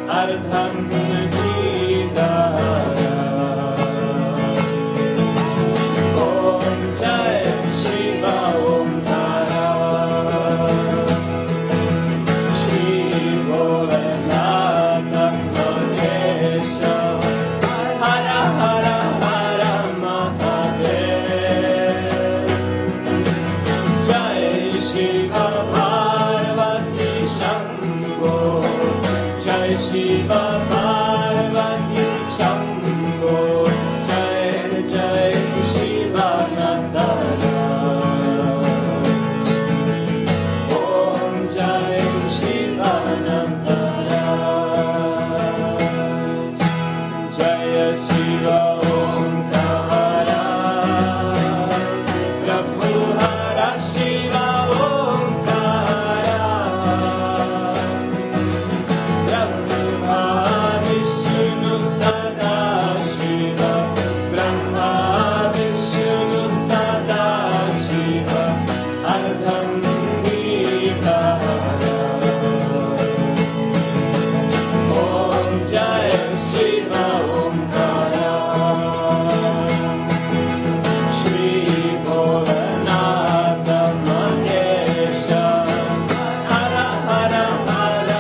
अर्धं गीतारा। ॐ जय शिव ओंकारा। श्री भोलेनाथ महेश हर हर हर महादेव। जय शिव पार्वती शंभो। जय शिव पार्वती शंभो। जय जय शिवानंद। ओम जय शिवानंद। जय शिव ओंकारा। प्रभु हर शिव ओंकारा। ब्रह्मा विष्णु सदा शिव। ब्रह्मा विष्णु सदा शिव। अर्धं गीतारा। ॐ जय शिव ओंकारा। श्री भोलेनाथ महेश हर हर हर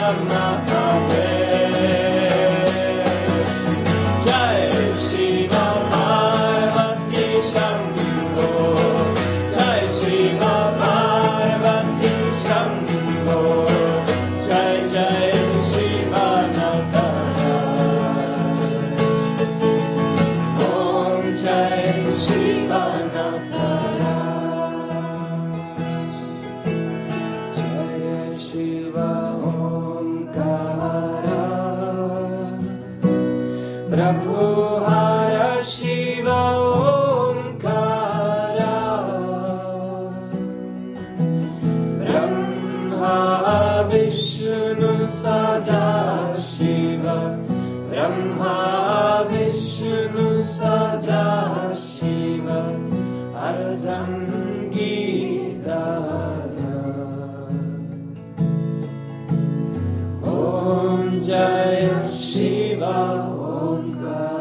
महादेव। जय शिव पार्वती शंभो। जय शिव पार्वती शंभो। जय जय शिवानंद। ओम जय शिवानंद। जय शिव ओंकारा। प्रभु हर शिव ओंकारा। ब्रह्मा विष्णु सदा शिव। ब्रह्मा विष्णु सदा शिव। अर्धं गीतारा। ॐ जय शिव ओंकारा।